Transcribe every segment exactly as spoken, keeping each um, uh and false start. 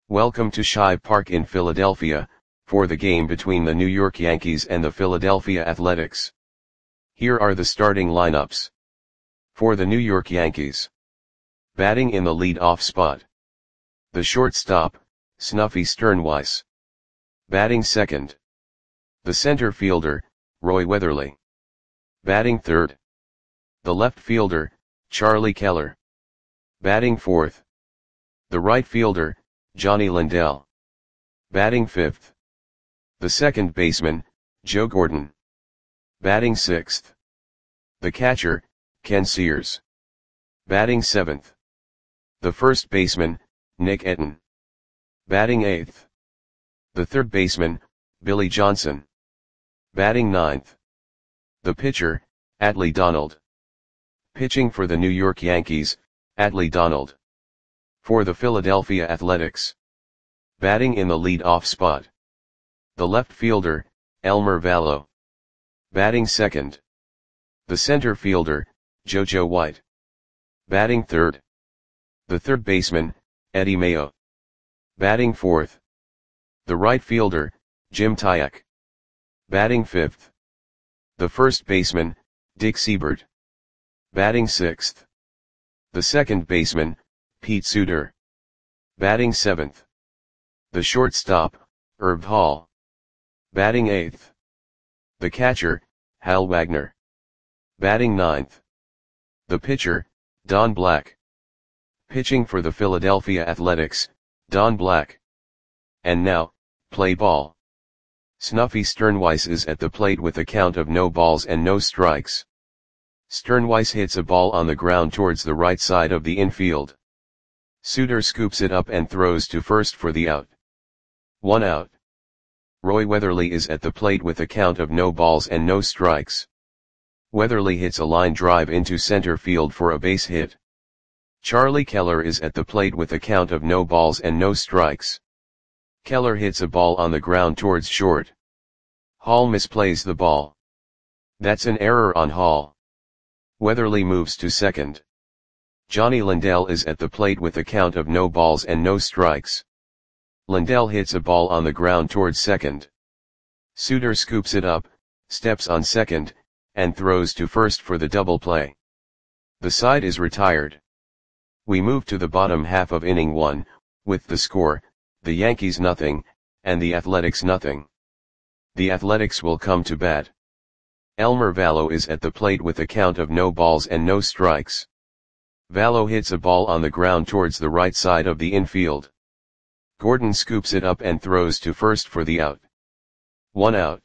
Welcome to Shive Park in Philadelphia, for the game between the New York Yankees and the Philadelphia Athletics. Here are the starting lineups. For the New York Yankees. Batting in the lead-off spot. The shortstop, Snuffy Sternweiss. Batting second. The center fielder, Roy Weatherly. Batting third. The left fielder, Charlie Keller. Batting fourth. The right fielder, Johnny Lindell. Batting fifth. The second baseman, Joe Gordon. Batting sixth. The catcher, Ken Sears. Batting seventh. The first baseman, Nick Etten. Batting eighth. The third baseman, Billy Johnson. Batting ninth. The pitcher, Adley Donald. Pitching for the New York Yankees, Adley Donald. For the Philadelphia Athletics. Batting in the lead-off spot. The left fielder, Elmer Vallow. Batting second. The center fielder, JoJo White. Batting third. The third baseman, Eddie Mayo. Batting fourth. The right fielder, Jim Tyack. Batting fifth. The first baseman, Dick Siebert. Batting sixth. The second baseman, Pete Suter. Batting seventh. The shortstop, Herb Hall. Batting eighth. The catcher, Hal Wagner. Batting ninth. The pitcher, Don Black. Pitching for the Philadelphia Athletics, Don Black. And now, play ball. Snuffy Sternweiss is at the plate with a count of no balls and no strikes. Sternweiss hits a ball on the ground towards the right side of the infield. Suter scoops it up and throws to first for the out. One out. Roy Weatherly is at the plate with a count of no balls and no strikes. Weatherly hits a line drive into center field for a base hit. Charlie Keller is at the plate with a count of no balls and no strikes. Keller hits a ball on the ground towards short. Hall misplays the ball. That's an error on Hall. Weatherly moves to second. Johnny Lindell is at the plate with a count of no balls and no strikes. Lindell hits a ball on the ground towards second. Suter scoops it up, steps on second, and throws to first for the double play. The side is retired. We move to the bottom half of inning one, with the score, the Yankees nothing, and the Athletics nothing. The Athletics will come to bat. Elmer Vallow is at the plate with a count of no balls and no strikes. Vallow hits a ball on the ground towards the right side of the infield. Gordon scoops it up and throws to first for the out. One out.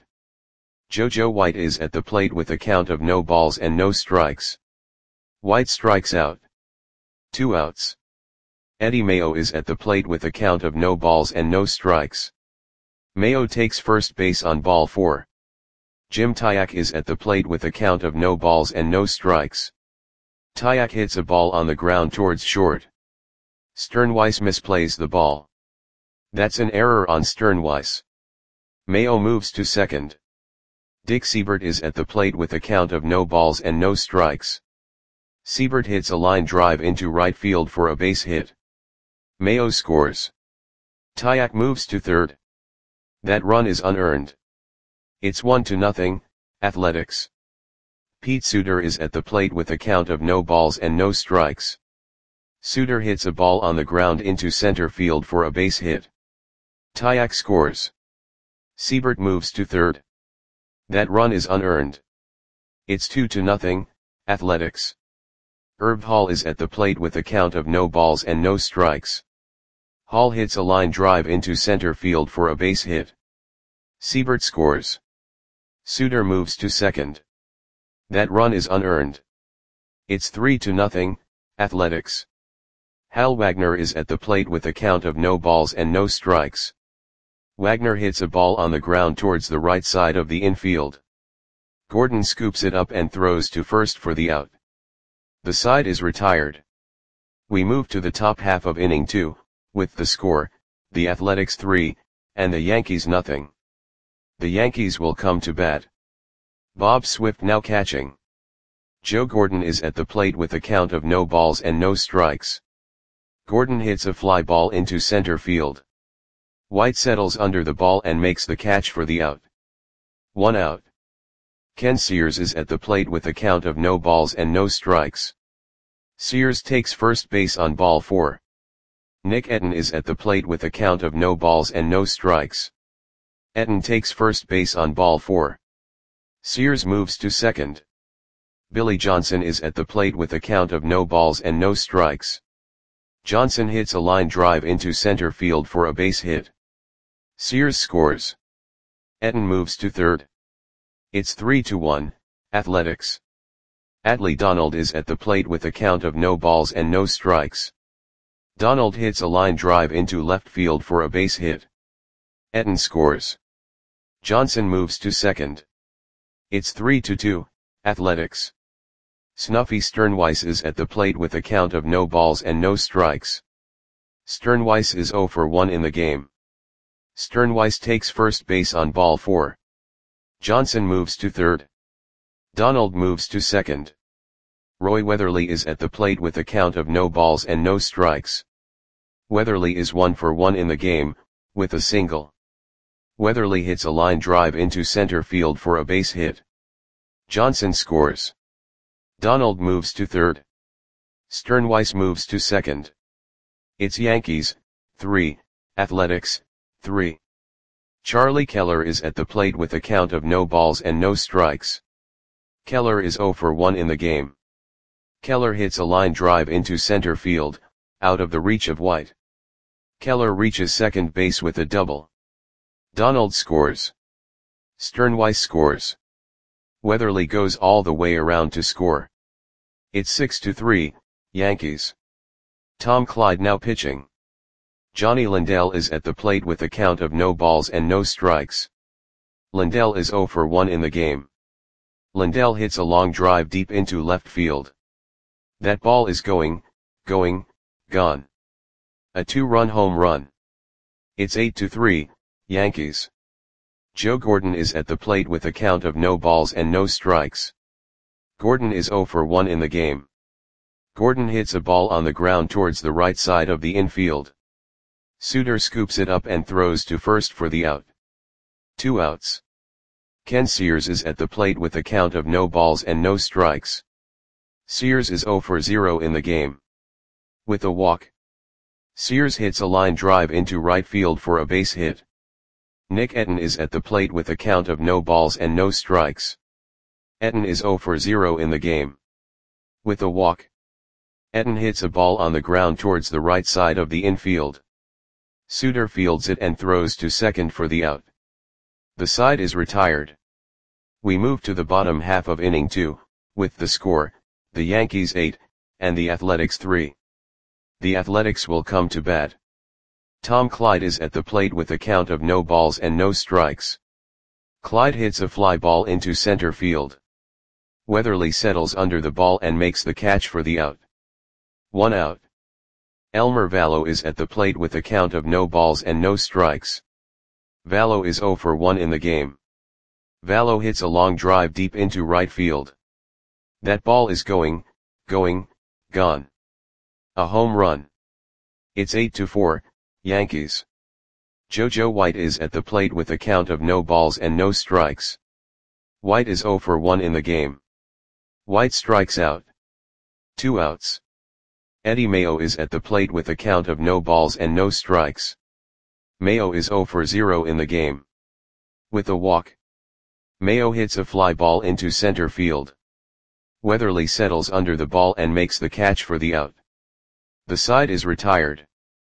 JoJo White is at the plate with a count of no balls and no strikes. White strikes out. Two outs. Eddie Mayo is at the plate with a count of no balls and no strikes. Mayo takes first base on ball four. Jim Tyack is at the plate with a count of no balls and no strikes. Tyack hits a ball on the ground towards short. Sternweiss misplays the ball. That's an error on Sternweiss. Mayo moves to second. Dick Siebert is at the plate with a count of no balls and no strikes. Siebert hits a line drive into right field for a base hit. Mayo scores. Tyack moves to third. That run is unearned. It's one to nothing, Athletics. Pete Suter is at the plate with a count of no balls and no strikes. Suter hits a ball on the ground into center field for a base hit. Tyack scores. Siebert moves to third. That run is unearned. It's two to nothing, Athletics. Herb Hall is at the plate with a count of no balls and no strikes. Hall hits a line drive into center field for a base hit. Siebert scores. Suter moves to second. That run is unearned. It's three to nothing, Athletics. Hal Wagner is at the plate with a count of no balls and no strikes. Wagner hits a ball on the ground towards the right side of the infield. Gordon scoops it up and throws to first for the out. The side is retired. We move to the top half of inning two, with the score, the Athletics three, and the Yankees nothing. The Yankees will come to bat. Bob Swift now catching. Joe Gordon is at the plate with a count of no balls and no strikes. Gordon hits a fly ball into center field. White settles under the ball and makes the catch for the out. One out. Ken Sears is at the plate with a count of no balls and no strikes. Sears takes first base on ball four. Nick Etten is at the plate with a count of no balls and no strikes. Etten takes first base on ball four. Sears moves to second. Billy Johnson is at the plate with a count of no balls and no strikes. Johnson hits a line drive into center field for a base hit. Sears scores. Etten moves to third. It's three to one, Athletics. Adley Donald is at the plate with a count of no balls and no strikes. Donald hits a line drive into left field for a base hit. Etten scores. Johnson moves to second. It's three to two, Athletics. Snuffy Sternweiss is at the plate with a count of no balls and no strikes. Sternweiss is zero for one in the game. Sternweiss takes first base on ball four. Johnson moves to third. Donald moves to second. Roy Weatherly is at the plate with a count of no balls and no strikes. Weatherly is one for one in the game, with a single. Weatherly hits a line drive into center field for a base hit. Johnson scores. Donald moves to third. Sternweiss moves to second. It's Yankees, three, Athletics, three. Charlie Keller is at the plate with a count of no balls and no strikes. Keller is zero for one in the game. Keller hits a line drive into center field, out of the reach of White. Keller reaches second base with a double. Donald scores. Sternweiss scores. Weatherly goes all the way around to score. It's six to three, Yankees. Tom Clyde now pitching. Johnny Lindell is at the plate with a count of no balls and no strikes. Lindell is zero for one in the game. Lindell hits a long drive deep into left field. That ball is going, going, gone. A two-run home run. It's eight to three, Yankees. Joe Gordon is at the plate with a count of no balls and no strikes. Gordon is zero for one in the game. Gordon hits a ball on the ground towards the right side of the infield. Suter scoops it up and throws to first for the out. Two outs. Ken Sears is at the plate with a count of no balls and no strikes. Sears is zero for zero in the game. With a walk. Sears hits a line drive into right field for a base hit. Nick Etten is at the plate with a count of no balls and no strikes. Etten is zero for zero in the game. With a walk. Etten hits a ball on the ground towards the right side of the infield. Suter fields it and throws to second for the out. The side is retired. We move to the bottom half of inning two, with the score, the Yankees eight, and the Athletics three. The Athletics will come to bat. Tom Clyde is at the plate with a count of no balls and no strikes. Clyde hits a fly ball into center field. Weatherly settles under the ball and makes the catch for the out. One out. Elmer Vallow is at the plate with a count of no balls and no strikes. Vallow is zero for one in the game. Vallow hits a long drive deep into right field. That ball is going, going, gone. A home run. It's eight to four, Yankees. JoJo White is at the plate with a count of no balls and no strikes. White is zero for one in the game. White strikes out. Two outs. Eddie Mayo is at the plate with a count of no balls and no strikes. Mayo is zero for zero in the game. With a walk. Mayo hits a fly ball into center field. Weatherly settles under the ball and makes the catch for the out. The side is retired.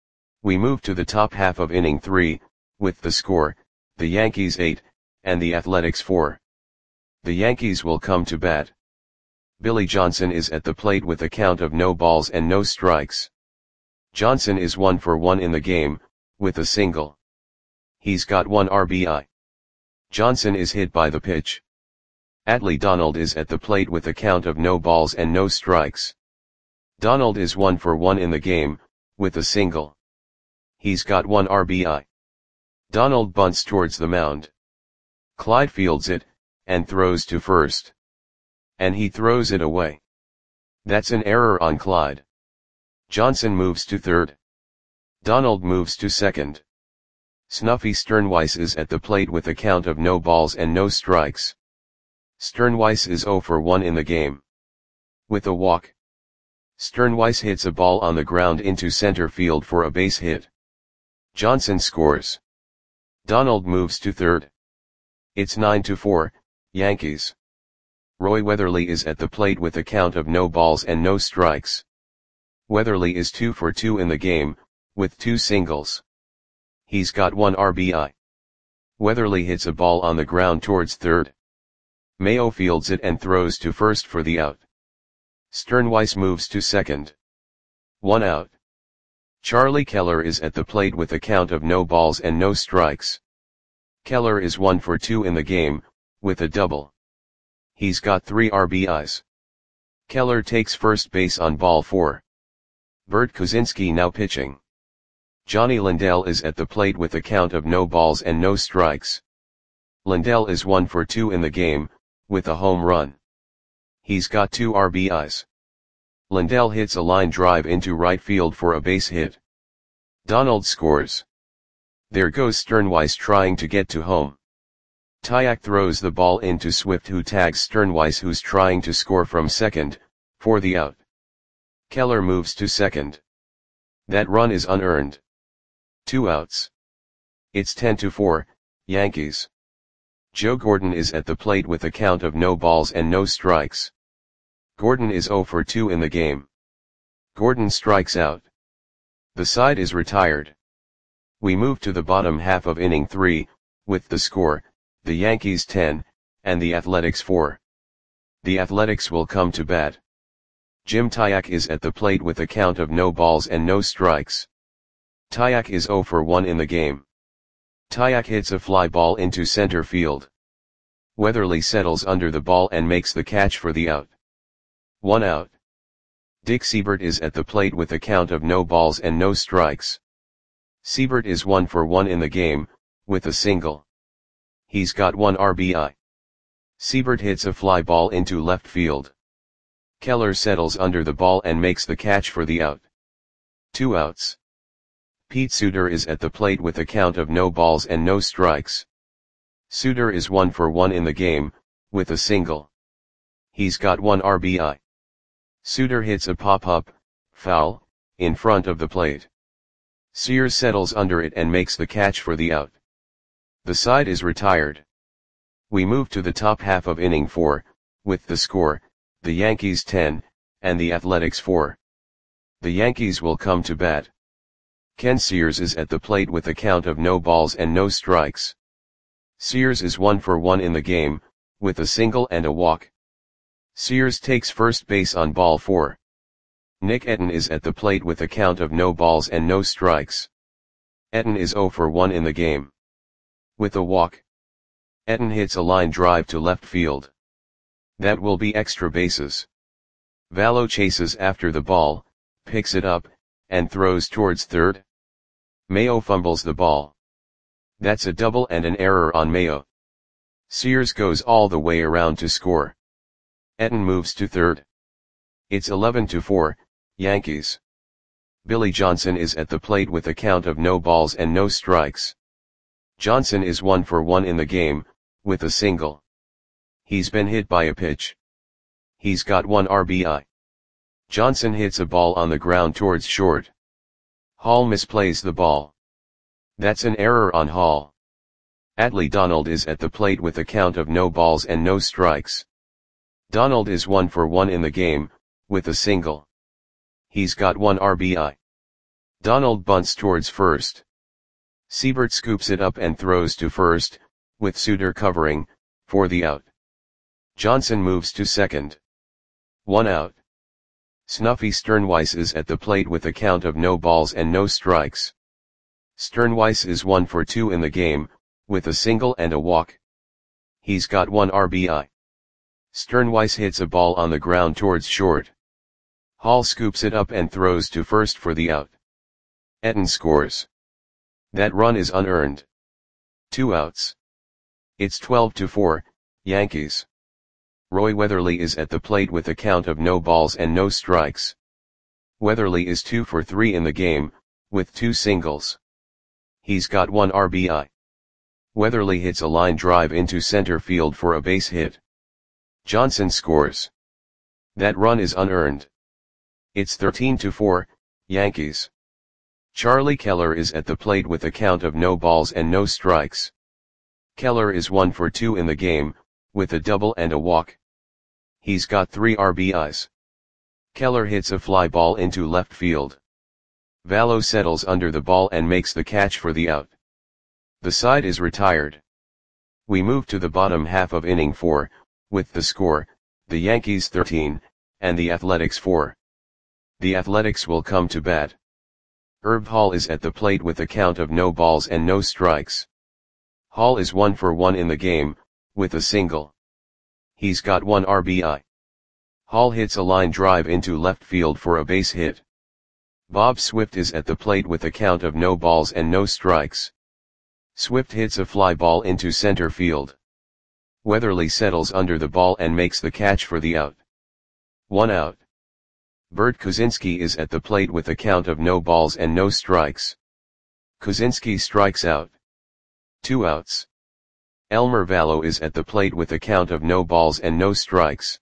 We move to the top half of inning three, with the score, the Yankees eight, and the Athletics four. The Yankees will come to bat. Billy Johnson is at the plate with a count of no balls and no strikes. Johnson is one for one in the game, with a single. He's got one R B I. Johnson is hit by the pitch. Adley Donald is at the plate with a count of no balls and no strikes. Donald is one for one in the game, with a single. He's got one R B I. Donald bunts towards the mound. Clyde fields it, and throws to first. And he throws it away. That's an error on Clyde. Johnson moves to third. Donald moves to second. Snuffy Sternweiss is at the plate with a count of no balls and no strikes. Sternweiss is zero for one in the game. With a walk. Sternweiss hits a ball on the ground into center field for a base hit. Johnson scores. Donald moves to third. It's nine to four, Yankees. Roy Weatherly is at the plate with a count of no balls and no strikes. Weatherly is two for two in the game, with two singles. He's got one R B I. Weatherly hits a ball on the ground towards third. Mayo fields it and throws to first for the out. Sternweiss moves to second. One out. Charlie Keller is at the plate with a count of no balls and no strikes. Keller is one for two in the game, with a double. He's got three R B Is. Keller takes first base on ball four. Bert Kosinski now pitching. Johnny Lindell is at the plate with a count of no balls and no strikes. Lindell is one for two in the game, with a home run. He's got two R B Is. Lindell hits a line drive into right field for a base hit. Donald scores. There goes Sternweiss trying to get to home. Tyak throws the ball into Swift, who tags Sternweiss, who's trying to score from second, for the out. Keller moves to second. That run is unearned. Two outs. It's ten to four, Yankees. Joe Gordon is at the plate with a count of no balls and no strikes. Gordon is zero for two in the game. Gordon strikes out. The side is retired. We move to the bottom half of inning three, with the score, the Yankees ten, and the Athletics four. The Athletics will come to bat. Jim Tyak is at the plate with a count of no balls and no strikes. Tyak is zero for one in the game. Tyak hits a fly ball into center field. Weatherly settles under the ball and makes the catch for the out. One out. Dick Siebert is at the plate with a count of no balls and no strikes. Siebert is one for one in the game, with a single. He's got one R B I. Siebert hits a fly ball into left field. Keller settles under the ball and makes the catch for the out. Two outs. Pete Suter is at the plate with a count of no balls and no strikes. Suter is one for one in the game, with a single. He's got one R B I. Suter hits a pop-up, foul, in front of the plate. Sears settles under it and makes the catch for the out. The side is retired. We move to the top half of inning four, with the score, the Yankees ten, and the Athletics four. The Yankees will come to bat. Ken Sears is at the plate with a count of no balls and no strikes. Sears is one for one in the game, with a single and a walk. Sears takes first base on ball four. Nick Etten is at the plate with a count of no balls and no strikes. Etten is zero for one in the game. With a walk. Etten hits a line drive to left field. That will be extra bases. Vallo chases after the ball, picks it up, and throws towards third. Mayo fumbles the ball. That's a double and an error on Mayo. Sears goes all the way around to score. Etten moves to third. It's eleven to four, Yankees. Billy Johnson is at the plate with a count of no balls and no strikes. Johnson is one for one in the game, with a single. He's been hit by a pitch. He's got one R B I. Johnson hits a ball on the ground towards short. Hall misplays the ball. That's an error on Hall. Adley Donald is at the plate with a count of no balls and no strikes. Donald is one for one in the game, with a single. He's got one R B I. Donald bunts towards first. Siebert scoops it up and throws to first, with Suter covering, for the out. Johnson moves to second. One out. Snuffy Sternweiss is at the plate with a count of no balls and no strikes. Sternweiss is one for two in the game, with a single and a walk. He's got one R B I. Sternweiss hits a ball on the ground towards short. Hall scoops it up and throws to first for the out. Etten scores. That run is unearned. Two outs. It's twelve to four, Yankees. Roy Weatherly is at the plate with a count of no balls and no strikes. Weatherly is two for three in the game, with two singles. He's got one R B I. Weatherly hits a line drive into center field for a base hit. Johnson scores. That run is unearned. It's thirteen to four, Yankees. Charlie Keller is at the plate with a count of no balls and no strikes. Keller is one for two in the game, with a double and a walk. He's got three R B Is. Keller hits a fly ball into left field. Vallo settles under the ball and makes the catch for the out. The side is retired. We move to the bottom half of inning four, with the score, the Yankees thirteen, and the Athletics four. The Athletics will come to bat. Herb Hall is at the plate with a count of no balls and no strikes. Hall is one for one in the game, with a single. He's got one R B I. Hall hits a line drive into left field for a base hit. Bob Swift is at the plate with a count of no balls and no strikes. Swift hits a fly ball into center field. Weatherly settles under the ball and makes the catch for the out. One out. Bert Kosinski is at the plate with a count of no balls and no strikes. Kosinski strikes out. Two outs. Elmer Vallo is at the plate with a count of no balls and no strikes.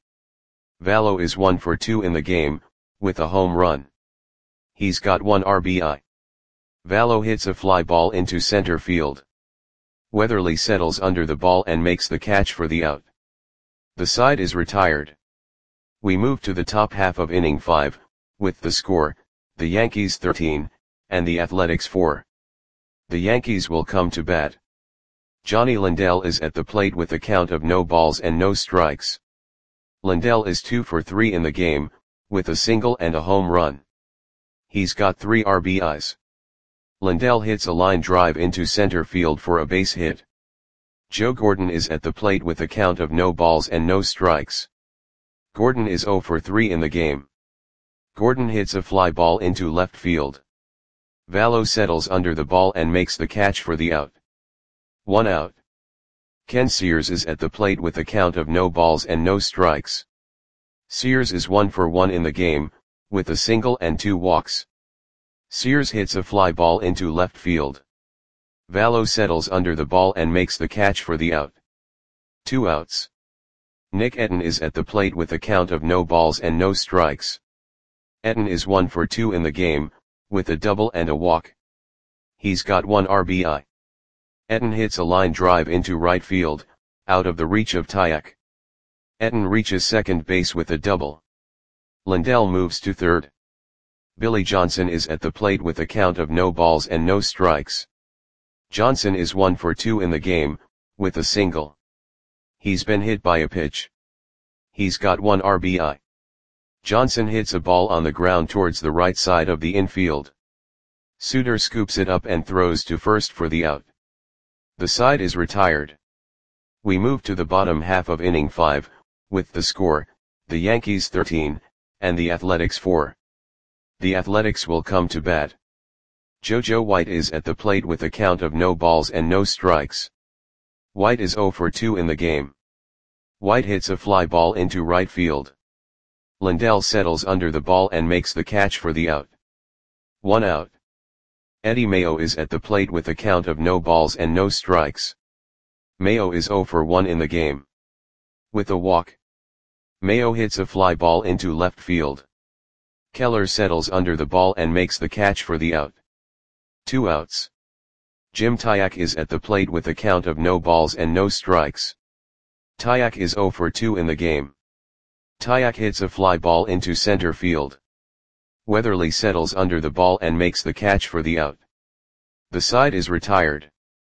Vallo is one for two in the game, with a home run. He's got one R B I. Vallo hits a fly ball into center field. Weatherly settles under the ball and makes the catch for the out. The side is retired. We move to the top half of inning five, with the score, the Yankees thirteen, and the Athletics four. The Yankees will come to bat. Johnny Lindell is at the plate with a count of no balls and no strikes. Lindell is two for three in the game, with a single and a home run. He's got three R B Is. Lindell hits a line drive into center field for a base hit. Joe Gordon is at the plate with a count of no balls and no strikes. Gordon is zero for three in the game. Gordon hits a fly ball into left field. Vallo settles under the ball and makes the catch for the out. One out. Ken Sears is at the plate with a count of no balls and no strikes. Sears is one for one in the game, with a single and two walks. Sears hits a fly ball into left field. Vallo settles under the ball and makes the catch for the out. Two outs. Nick Etten is at the plate with a count of no balls and no strikes. Etten is one for two in the game, with a double and a walk. He's got one R B I. Etten hits a line drive into right field, out of the reach of Tyak. Etten reaches second base with a double. Lindell moves to third. Billy Johnson is at the plate with a count of no balls and no strikes. Johnson is one for two in the game, with a single. He's been hit by a pitch. He's got one R B I. Johnson hits a ball on the ground towards the right side of the infield. Suter scoops it up and throws to first for the out. The side is retired. We move to the bottom half of inning five, with the score, the Yankees thirteen, and the Athletics four. The Athletics will come to bat. JoJo White is at the plate with a count of no balls and no strikes. White is zero for two in the game. White hits a fly ball into right field. Lindell settles under the ball and makes the catch for the out. One out. Eddie Mayo is at the plate with a count of no balls and no strikes. Mayo is zero for one in the game. With a walk. Mayo hits a fly ball into left field. Keller settles under the ball and makes the catch for the out. Two outs. Jim Tyak is at the plate with a count of no balls and no strikes. Tyak is zero for two in the game. Tyak hits a fly ball into center field. Weatherly settles under the ball and makes the catch for the out. The side is retired.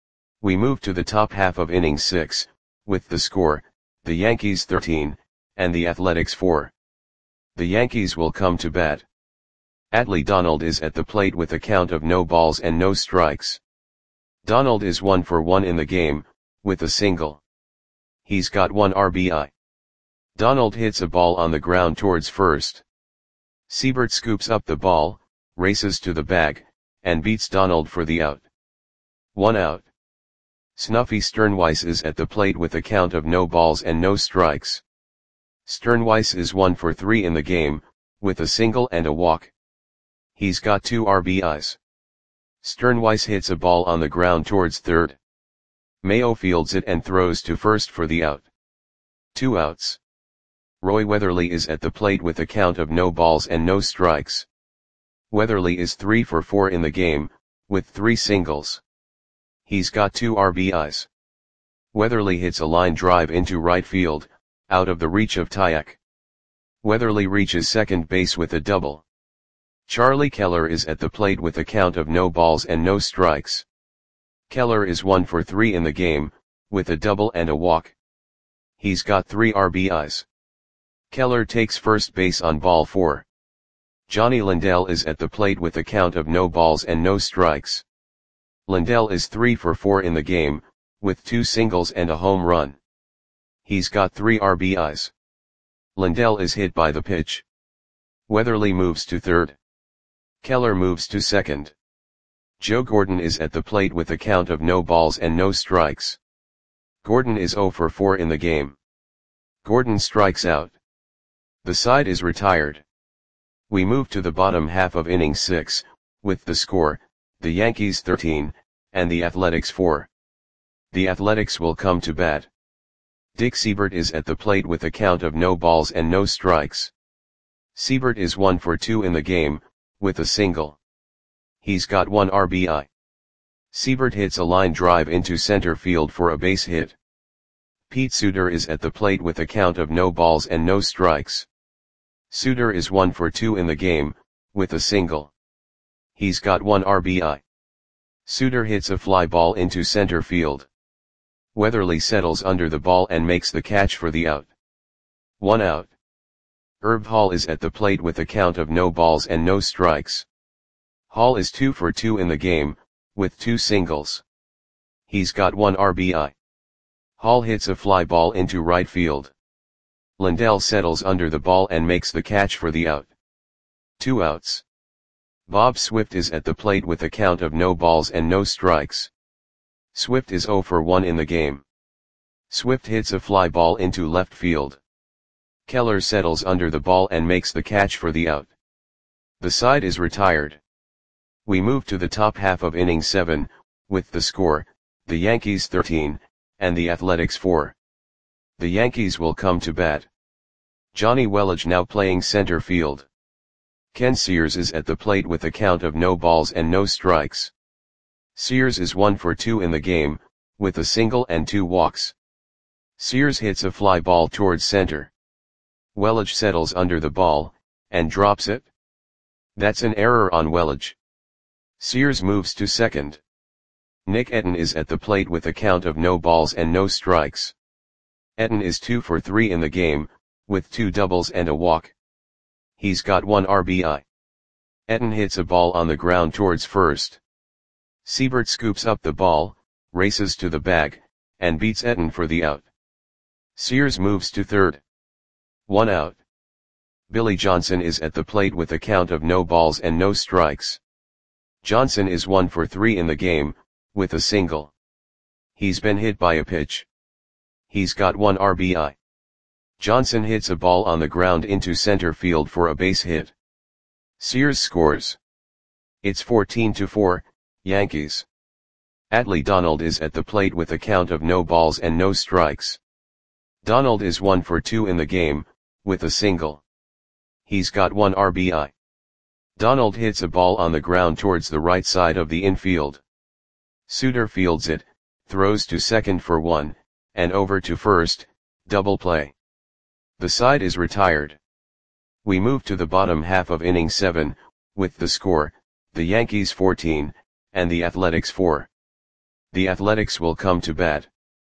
We move to the top half of inning six, with the score, the Yankees thirteen, and the Athletics four. The Yankees will come to bat. Atlee Donald is at the plate with a count of no balls and no strikes. Donald is one for one in the game, with a single. He's got one R B I. Donald hits a ball on the ground towards first. Siebert scoops up the ball, races to the bag, and beats Donald for the out. One out. Snuffy Sternweiss is at the plate with a count of no balls and no strikes. Sternweiss is one for three in the game, with a single and a walk. He's got two R B Is. Sternweiss hits a ball on the ground towards third. Mayo fields it and throws to first for the out. Two outs. Roy Weatherly is at the plate with a count of no balls and no strikes. Weatherly is three for four in the game, with three singles. He's got two R B Is. Weatherly hits a line drive into right field, out of the reach of Tyak. Weatherly reaches second base with a double. Charlie Keller is at the plate with a count of no balls and no strikes. Keller is one for three in the game, with a double and a walk. He's got three R B Is. Keller takes first base on ball four. Johnny Lindell is at the plate with a count of no balls and no strikes. Lindell is three for four in the game, with two singles and a home run. He's got three R B Is. Lindell is hit by the pitch. Weatherly moves to third. Keller moves to second. Joe Gordon is at the plate with a count of no balls and no strikes. Gordon is zero for four in the game. Gordon strikes out. The side is retired. We move to the bottom half of inning six, with the score, the Yankees thirteen, and the Athletics four. The Athletics will come to bat. Dick Seibert is at the plate with a count of no balls and no strikes. Seibert is one for two in the game, with a single. He's got one R B I. Seibert hits a line drive into center field for a base hit. Pete Suter is at the plate with a count of no balls and no strikes. Suter is one for two in the game, with a single. He's got one R B I. Suter hits a fly ball into center field. Weatherly settles under the ball and makes the catch for the out. One out. Herb Hall is at the plate with a count of no balls and no strikes. Hall is two for two in the game, with two singles. He's got one R B I. Hall hits a fly ball into right field. Lindell settles under the ball and makes the catch for the out. Two outs. Bob Swift is at the plate with a count of no balls and no strikes. Swift is zero for one in the game. Swift hits a fly ball into left field. Keller settles under the ball and makes the catch for the out. The side is retired. We move to the top half of inning seven, with the score, the Yankees thirteen, and the Athletics four. The Yankees will come to bat. Johnny Welage now playing center field. Ken Sears is at the plate with a count of no balls and no strikes. Sears is one for two in the game, with a single and two walks. Sears hits a fly ball towards center. Welage settles under the ball, and drops it. That's an error on Welage. Sears moves to second. Nick Etten is at the plate with a count of no balls and no strikes. Etten is two for three in the game, with two doubles and a walk. He's got one R B I. Etten hits a ball on the ground towards first. Seibert scoops up the ball, races to the bag, and beats Etten for the out. Sears moves to third. One out. Billy Johnson is at the plate with a count of no balls and no strikes. Johnson is one for three in the game, with a single. He's been hit by a pitch. He's got one R B I. Johnson hits a ball on the ground into center field for a base hit. Sears scores. It's fourteen to four, Yankees. Adley Donald is at the plate with a count of no balls and no strikes. Donald is one for two in the game, with a single. He's got one R B I. Donald hits a ball on the ground towards the right side of the infield. Suter fields it, throws to second for one, and over to first, double play. The side is retired. We move to the bottom half of inning seven, with the score, the Yankees fourteen, and the Athletics four. The Athletics will come to bat.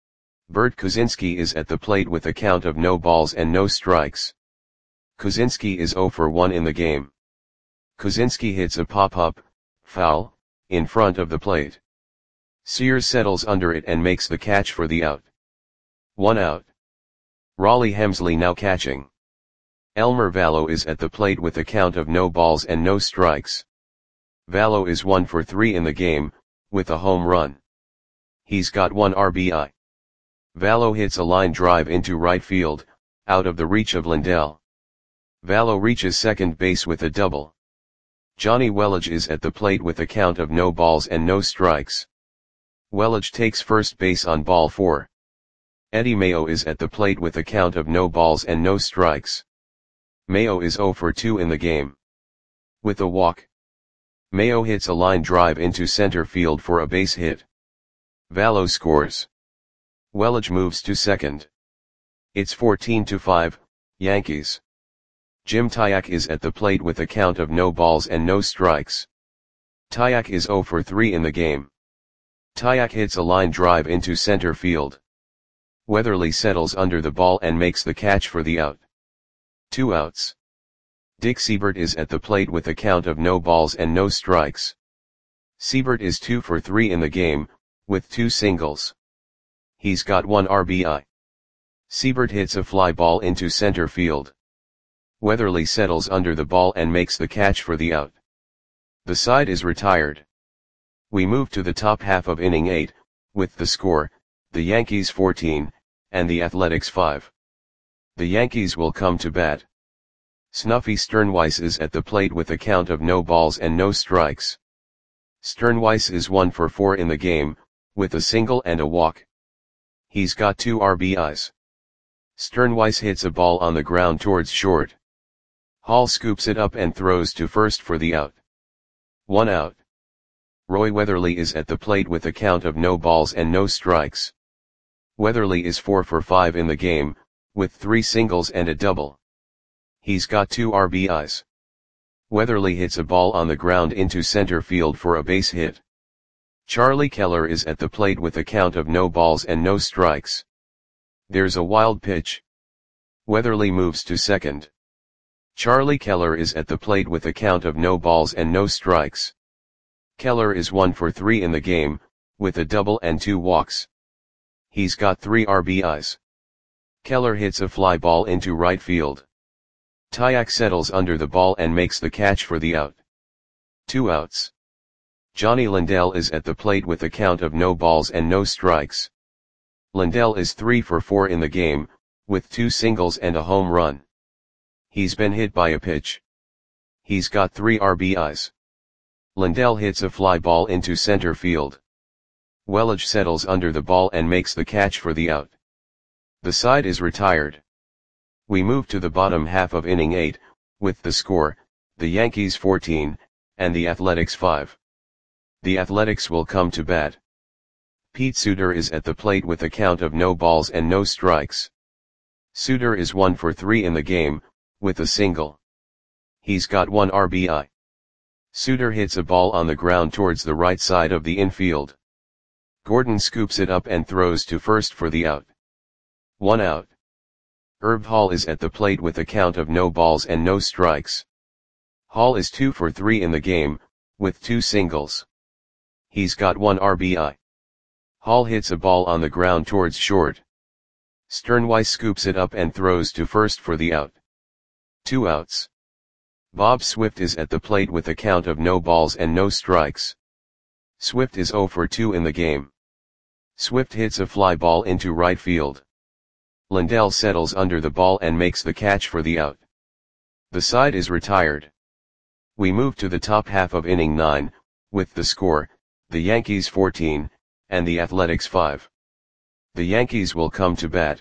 Bert Kosinski is at the plate with a count of no balls and no strikes. Kosinski is zero for one in the game. Kosinski hits a pop-up, foul, in front of the plate. Sears settles under it and makes the catch for the out. One out. Raleigh Hemsley now catching. Elmer Vallow is at the plate with a count of no balls and no strikes. Vallow is one for three in the game, with a home run. He's got one R B I. Vallow hits a line drive into right field, out of the reach of Lindell. Vallow reaches second base with a double. Johnny Welage is at the plate with a count of no balls and no strikes. Welage takes first base on ball four. Eddie Mayo is at the plate with a count of no balls and no strikes. Mayo is oh for two in the game. With a walk, Mayo hits a line drive into center field for a base hit. Vallo scores. Welage moves to second. It's fourteen to five, Yankees. Jim Tyack is at the plate with a count of no balls and no strikes. Tyack is oh for three in the game. Tyack hits a line drive into center field. Weatherly settles under the ball and makes the catch for the out. Two outs. Dick Seibert is at the plate with a count of no balls and no strikes. Seibert is two for three in the game, with two singles. He's got one R B I. Seibert hits a fly ball into center field. Weatherly settles under the ball and makes the catch for the out. The side is retired. We move to the top half of inning eight, with the score, the Yankees fourteen, and the Athletics five. The Yankees will come to bat. Snuffy Sternweiss is at the plate with a count of no balls and no strikes. Sternweiss is one for four in the game, with a single and a walk. He's got two R B Is. Sternweiss hits a ball on the ground towards short. Hall scoops it up and throws to first for the out. One out. Roy Weatherly is at the plate with a count of no balls and no strikes. Weatherly is four for five in the game, with three singles and a double. He's got two R B Is. Weatherly hits a ball on the ground into center field for a base hit. Charlie Keller is at the plate with a count of no balls and no strikes. There's a wild pitch. Weatherly moves to second. Charlie Keller is at the plate with a count of no balls and no strikes. Keller is one for three in the game, with a double and two walks. He's got three R B Is. Keller hits a fly ball into right field. Tyack settles under the ball and makes the catch for the out. Two outs. Johnny Lindell is at the plate with a count of no balls and no strikes. Lindell is three for four in the game, with two singles and a home run. He's been hit by a pitch. He's got three R B Is. Lindell hits a fly ball into center field. Welage settles under the ball and makes the catch for the out. The side is retired. We move to the bottom half of inning eight, with the score, the Yankees fourteen, and the Athletics five. The Athletics will come to bat. Pete Suter is at the plate with a count of no balls and no strikes. Suter is one for three in the game, with a single. He's got one R B I. Suter hits a ball on the ground towards the right side of the infield. Gordon scoops it up and throws to first for the out. One out. Herb Hall is at the plate with a count of no balls and no strikes. Hall is two for three in the game, with two singles. He's got one R B I. Hall hits a ball on the ground towards short. Sternweiss scoops it up and throws to first for the out. Two outs. Bob Swift is at the plate with a count of no balls and no strikes. Swift is oh for two in the game. Swift hits a fly ball into right field. Lindell settles under the ball and makes the catch for the out. The side is retired. We move to the top half of inning nine, with the score, the Yankees fourteen, and the Athletics five. The Yankees will come to bat.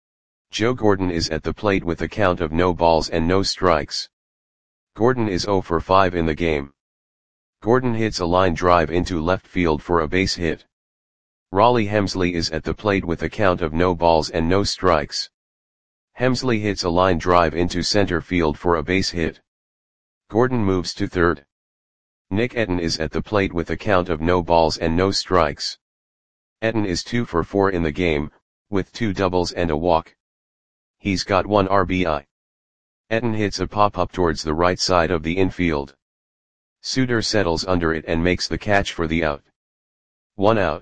Joe Gordon is at the plate with a count of no balls and no strikes. Gordon is oh for five in the game. Gordon hits a line drive into left field for a base hit. Raleigh Hemsley is at the plate with a count of no balls and no strikes. Hemsley hits a line drive into center field for a base hit. Gordon moves to third. Nick Etten is at the plate with a count of no balls and no strikes. Etten is two for four in the game, with two doubles and a walk. He's got one R B I. Etten hits a pop-up towards the right side of the infield. Suter settles under it and makes the catch for the out. One out.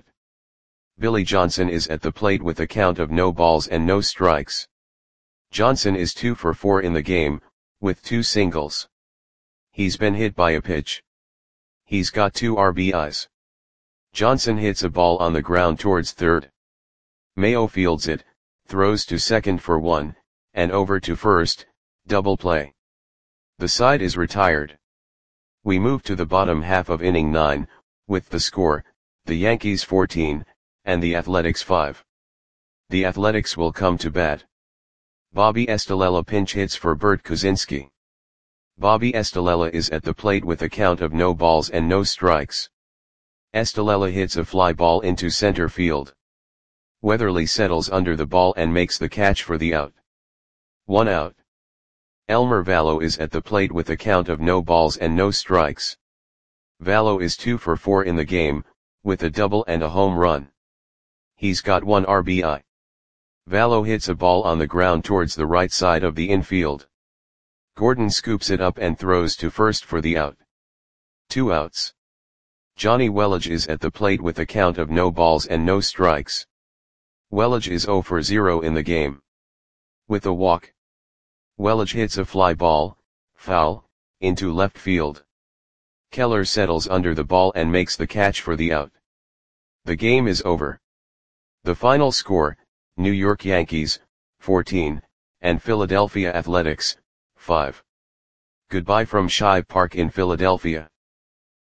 Billy Johnson is at the plate with a count of no balls and no strikes. Johnson is two for four in the game, with two singles. He's been hit by a pitch. He's got two R B Is. Johnson hits a ball on the ground towards third. Mayo fields it, throws to second for one, and over to first, double play. The side is retired. We move to the bottom half of inning nine, with the score, the Yankees fourteen, and the Athletics five. The Athletics will come to bat. Bobby Estalella pinch hits for Bert Kosinski. Bobby Estalella is at the plate with a count of no balls and no strikes. Estalella hits a fly ball into center field. Weatherly settles under the ball and makes the catch for the out. One out. Elmer Valo is at the plate with a count of no balls and no strikes. Valo is two for four in the game, with a double and a home run. He's got one R B I. Valo hits a ball on the ground towards the right side of the infield. Gordon scoops it up and throws to first for the out. Two outs. Johnny Welage is at the plate with a count of no balls and no strikes. Welage is zero for zero in the game. With a walk, Welage hits a fly ball, foul, into left field. Keller settles under the ball and makes the catch for the out. The game is over. The final score, New York Yankees, fourteen, and Philadelphia Athletics, five. Goodbye from Shibe Park in Philadelphia.